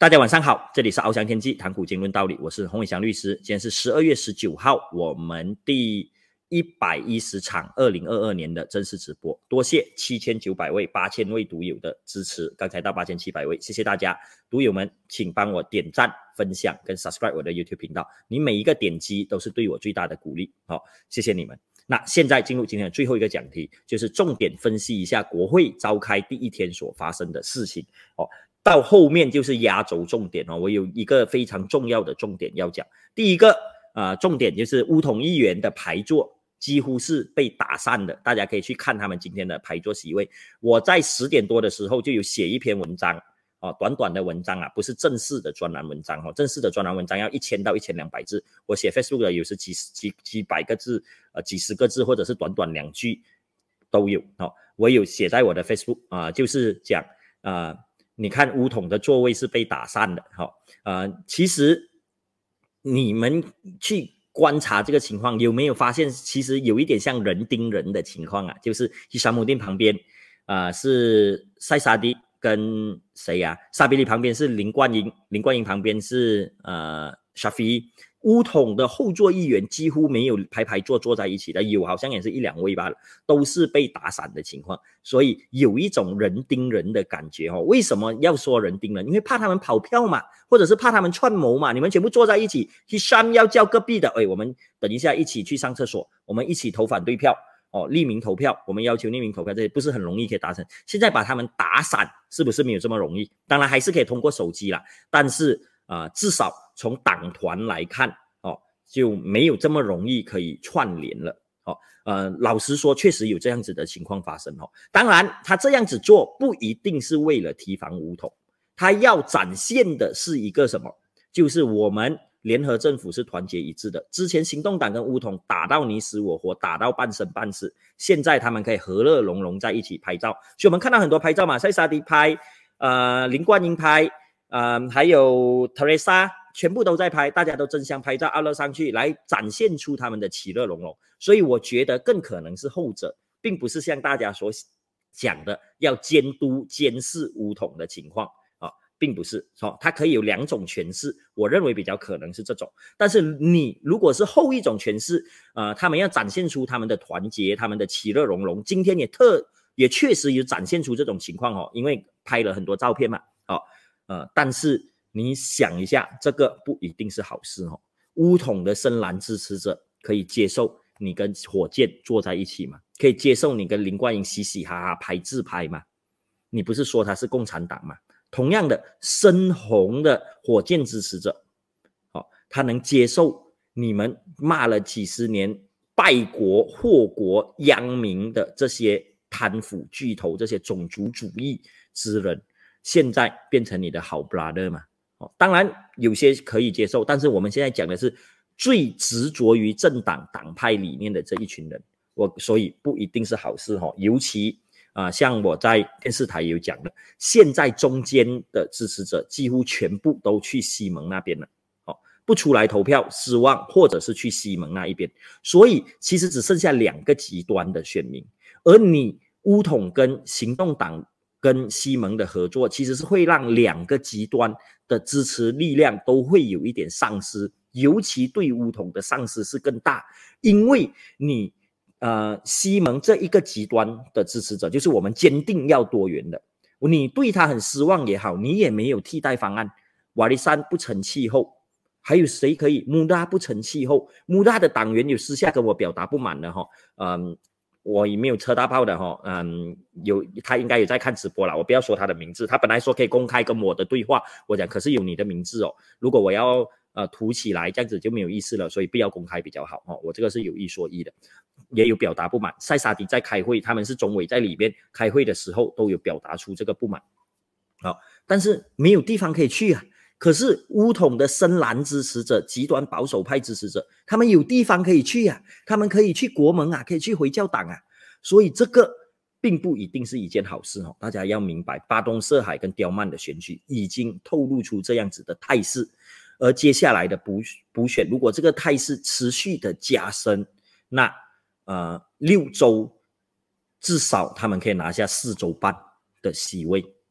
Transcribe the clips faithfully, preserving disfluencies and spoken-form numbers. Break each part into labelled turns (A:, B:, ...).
A: 大家晚上好，这里是翱翔天际谈股经论道理，我是洪伟翔律师。今天是十二月十九号，我们第一百一十场二零二二年的正式直播，多谢七千九百位、八千位读友的支持，刚才到八千七百位，谢谢大家，读友们，请帮我点赞、分享跟 subscribe 我的 YouTube 频道，你每一个点击都是对我最大的鼓励，好，谢谢你们。那现在进入今天的最后一个讲题，就是重点分析一下国会召开第一天所发生的事情哦。到后面就是压轴重点哦，我有一个非常重要的重点要讲。第一个啊、呃，重点就是巫统议员的排座几乎是被打散的，大家可以去看他们今天的排座席位。我在十点多的时候就有写一篇文章哦，短短的文章啊，不是正式的专栏文章哦，正式的专栏文章要一千到一千两百字，我写 Facebook 的有时几几几百个字，呃，几十个字，或者是短短两句都有哦。我有写在我的 Facebook 啊、呃，就是讲啊。呃你看巫统的座位是被打散的，好、哦，呃，其实你们去观察这个情况，有没有发现其实有一点像人盯人的情况啊？就是希沙姆丁旁边，啊、呃、是塞沙迪跟谁呀、啊？沙比里旁边是林冠英，林冠英旁边是呃沙菲。巫统的后座议员几乎没有排排坐坐在一起的，有好像也是一两位罢了，都是被打散的情况，所以有一种人盯人的感觉哦。为什么要说人盯人？因为怕他们跑票嘛，或者是怕他们串谋嘛。你们全部坐在一起 ，Hisham 要叫隔壁的，哎，我们等一下一起去上厕所，我们一起投反对票哦，匿名投票，我们要求匿名投票，这些不是很容易可以达成。现在把他们打散，是不是没有这么容易？当然还是可以通过手机啦，但是啊、呃，至少从党团来看，哦，就没有这么容易可以串联了。哦，呃，老实说，确实有这样子的情况发生哦。当然，他这样子做不一定是为了提防巫统，他要展现的是一个什么？就是我们联合政府是团结一致的。之前行动党跟巫统打到你死我活，打到半生半死，现在他们可以和乐融融在一起拍照。所以我们看到很多拍照嘛，塞沙迪拍，呃，林冠英拍。呃，还有 Teresa 全部都在拍，大家都争相拍照 upload 上去，来展现出他们的其乐融融。所以我觉得更可能是后者，并不是像大家所讲的要监督监视巫统的情况啊，并不是哦，它可以有两种诠释，我认为比较可能是这种。但是你如果是后一种诠释，呃，他们要展现出他们的团结，他们的其乐融融，今天也特也确实有展现出这种情况哦，因为拍了很多照片嘛，哦。呃，但是你想一下，这个不一定是好事哦。巫统的深蓝支持者可以接受你跟火箭坐在一起吗？可以接受你跟林冠英嘻嘻哈哈拍自拍吗？你不是说他是共产党吗？同样的，深红的火箭支持者，哦，他能接受你们骂了几十年败国祸国殃民的这些贪腐巨头，这些种族主义之人？现在变成你的好 brother 嘛、哦、当然有些可以接受，但是我们现在讲的是最执着于政党党派理念的这一群人，我所以不一定是好事、哦、尤其、呃、像我在电视台有讲的，现在中间的支持者几乎全部都去西蒙那边了、哦、不出来投票失望，或者是去西蒙那一边，所以其实只剩下两个极端的选民，而你巫统跟行动党跟西蒙的合作，其实是会让两个极端的支持力量都会有一点丧失，尤其对巫统的丧失是更大，因为你呃西蒙这一个极端的支持者，就是我们坚定要多元的，你对他很失望也好，你也没有替代方案。瓦利山不成气候，还有谁可以？穆达不成气候，穆达的党员有私下跟我表达不满的哈，嗯。我也没有车大炮的哈，嗯，有他应该有在看直播啦，我不要说他的名字，他本来说可以公开跟我的对话，我讲可是有你的名字哦，如果我要呃涂起来这样子就没有意思了，所以不要公开比较好哦，我这个是有一说一的，也有表达不满。塞沙迪在开会，他们是中委在里面开会的时候都有表达出这个不满，好、哦，但是没有地方可以去啊。可是巫统的深蓝支持者、极端保守派支持者，他们有地方可以去啊，他们可以去国盟啊，可以去回教党啊，所以这个并不一定是一件好事哦。大家要明白，巴东涉海跟刁曼的选举已经透露出这样子的态势，而接下来的补补选，如果这个态势持续的加深，那呃六州至少他们可以拿下四州半的席位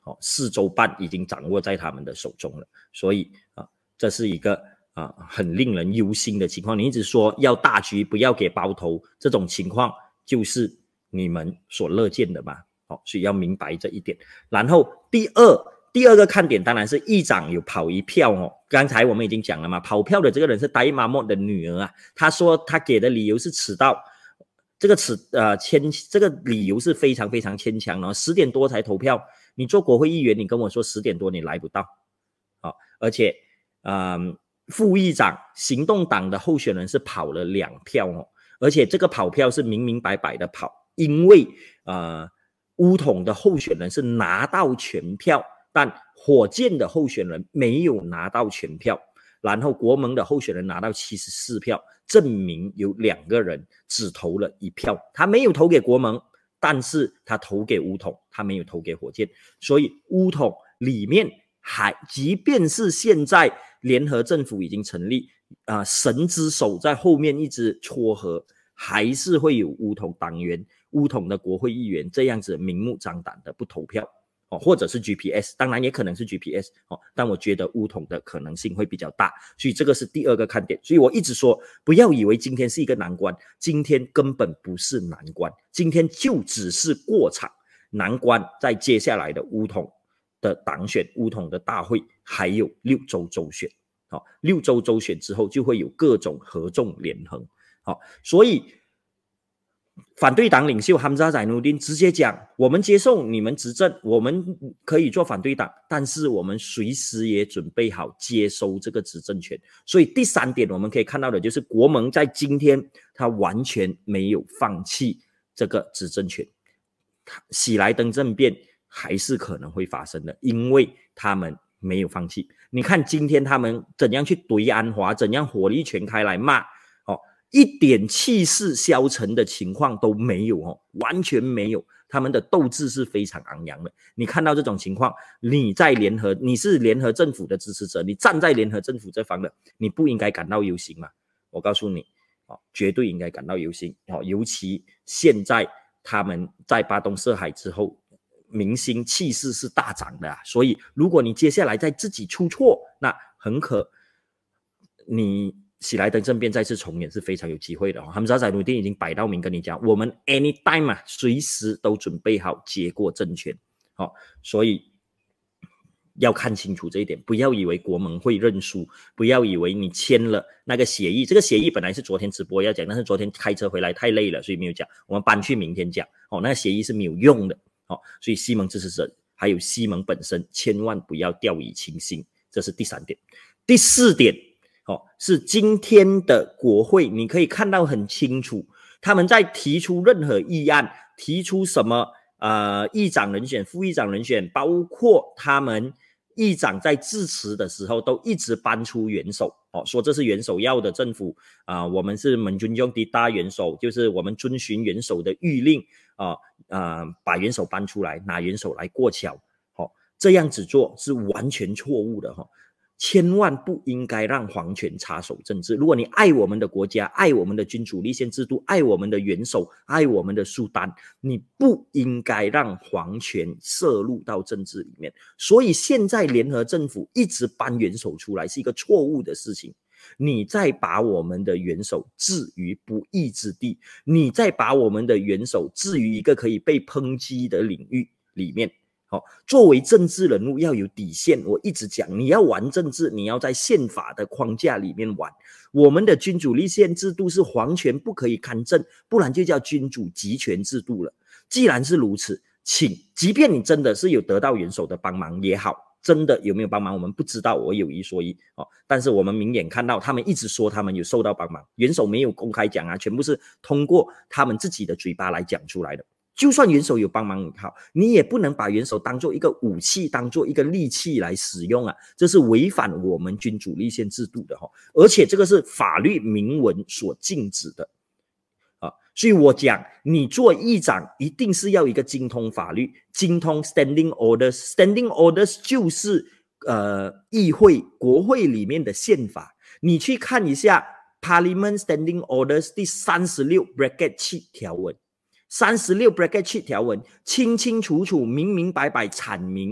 A: 哦，四周半已经掌握在他们的手中了。所以啊，这是一个啊很令人忧心的情况。你一直说要大局，不要给包头，这种情况就是你们所乐见的嘛？哦，所以要明白这一点。然后第二。第二个看点当然是议长有跑一票哦，刚才我们已经讲了嘛，跑票的这个人是戴玛莫的女儿啊，他说他给的理由是迟到，这个迟呃牵这个理由是非常非常牵强的，十点多才投票，你做国会议员，你跟我说十点多你来不到，哦，而且嗯，副议长行动党的候选人是跑了两票哦，而且这个跑票是明明白白的跑，因为呃巫统的候选人是拿到全票。但火箭的候选人没有拿到全票，然后国盟的候选人拿到七十四票，证明有两个人只投了一票，他没有投给国盟，但是他投给巫统，他没有投给火箭，所以巫统里面还即便是现在联合政府已经成立，啊、呃，神之手在后面一直撮合，还是会有巫统党员、巫统的国会议员这样子明目张胆的不投票。哦，或者是 G P S， 当然也可能是 G P S，哦，但我觉得巫统的可能性会比较大，所以这个是第二个看点。所以我一直说，不要以为今天是一个难关，今天根本不是难关，今天就只是过场。难关在接下来的巫统的党选、巫统的大会，还有六州州选。好、哦，六州州选之后就会有各种合纵连横。好、哦，所以。反对党领袖哈姆扎·宰努丁直接讲：“我们接受你们执政，我们可以做反对党，但是我们随时也准备好接收这个执政权。”所以第三点我们可以看到的就是，国盟在今天他完全没有放弃这个执政权。喜来登政变还是可能会发生的，因为他们没有放弃。你看今天他们怎样去怼安华，怎样火力全开来骂。一点气势消沉的情况都没有哦，完全没有，他们的斗志是非常昂扬的。你看到这种情况，你在联合，你是联合政府的支持者，你站在联合政府这方的，你不应该感到忧心吗？我告诉你，哦，绝对应该感到忧心哦，尤其现在他们在巴东涉海之后，民心气势是大涨的啊，所以如果你接下来再自己出错，那很可你。喜来登政变再次重演是非常有机会的哦。他们扎宰努丁已经摆到明跟你讲，我们 anytime 啊，随时都准备好接过政权。好、哦，所以要看清楚这一点，不要以为国盟会认输，不要以为你签了那个协议，这个协议本来是昨天直播要讲，但是昨天开车回来太累了，所以没有讲，我们搬去明天讲。哦，那个协议是没有用的。哦，所以西蒙支持者还有西蒙本身，千万不要掉以轻心，这是第三点。第四点。哦，是今天的国会，你可以看到很清楚，他们在提出任何议案，提出什么呃议长人选、副议长人选，包括他们议长在致辞的时候，都一直搬出元首，哦，说这是元首要的政府啊、呃，我们是民军用的大元首，就是我们遵循元首的谕令啊啊、呃，把元首搬出来，拿元首来过桥，哦，这样子做是完全错误的哈。哦，千万不应该让皇权插手政治。如果你爱我们的国家，爱我们的君主立宪制度，爱我们的元首，爱我们的苏丹，你不应该让皇权涉入到政治里面。所以现在联合政府一直搬元首出来是一个错误的事情。你再把我们的元首置于不义之地，你再把我们的元首置于一个可以被抨击的领域里面。哦，作为政治人物要有底线，我一直讲，你要玩政治，你要在宪法的框架里面玩。我们的君主立宪制度是皇权不可以干政，不然就叫君主集权制度了。既然是如此，请即便你真的是有得到元首的帮忙也好，真的有没有帮忙我们不知道，我有一说一哦。但是我们明眼看到他们一直说他们有受到帮忙，元首没有公开讲啊，全部是通过他们自己的嘴巴来讲出来的。就算元首有帮忙好，你也不能把元首当作一个武器，当作一个利器来使用啊，这是违反我们君主立宪制度的哈，而且这个是法律明文所禁止的啊，所以我讲，你做议长一定是要一个精通法律，精通 standing orders，standing orders 就是呃议会国会里面的宪法，你去看一下 Parliament Standing Orders 第三十六 bracket 七条文。三十六 bracket 七条文清清楚楚明明白白阐明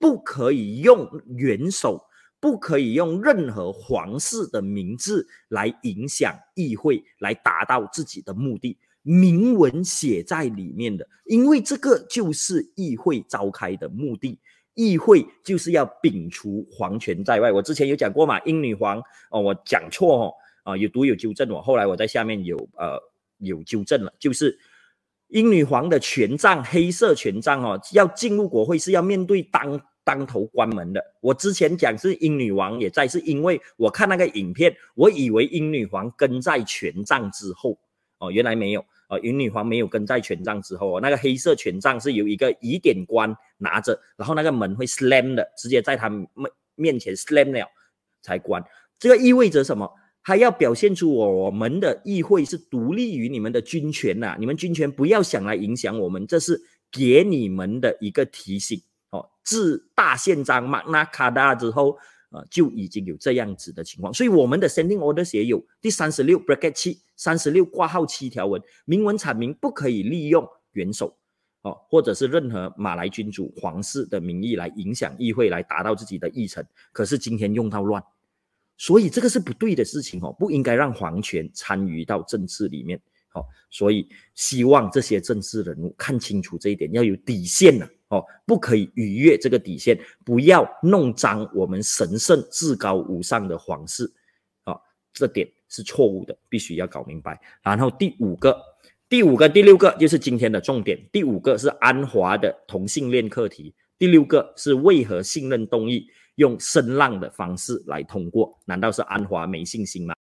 A: 不可以用元首，不可以用任何皇室的名字来影响议会，来达到自己的目的。明文写在里面的，因为这个就是议会召开的目的。议会就是要摒除皇权在外。我之前有讲过嘛，英女皇哦，我讲错哦，啊，有读有纠正我，后来我在下面有呃有纠正了，就是英女皇的权杖，黑色权杖哦，要进入国会是要面对当当头关门的。我之前讲是英女王也在，是因为我看那个影片，我以为英女皇跟在权杖之后哦，原来没有。呃，英女皇没有跟在权杖之后、哦、那个黑色权杖是由一个疑点官拿着，然后那个门会 slam 的，直接在他面前 slam 了才关。这个意味着什么？还要表现出我们的议会是独立于你们的军权呐、啊，你们军权不要想来影响我们，这是给你们的一个提醒哦。自大宪章 Magna Carta 之后。呃，就已经有这样子的情况，所以我们的 Standing Orders 也有第三十六 bracket 七 三十六括号七条文，明文阐明不可以利用元首哦，或者是任何马来君主皇室的名义来影响议会，来达到自己的议程。可是今天用到乱，所以这个是不对的事情哦，不应该让皇权参与到政治里面。哦，所以希望这些政治人物看清楚这一点，要有底线了、啊、哦，不可以逾越这个底线，不要弄脏我们神圣至高无上的皇室啊、哦，这点是错误的，必须要搞明白。然后第五个，第五个、第六个就是今天的重点。第五个是安华的同性恋课题，第六个是为何信任动议用声浪的方式来通过？难道是安华没信心吗？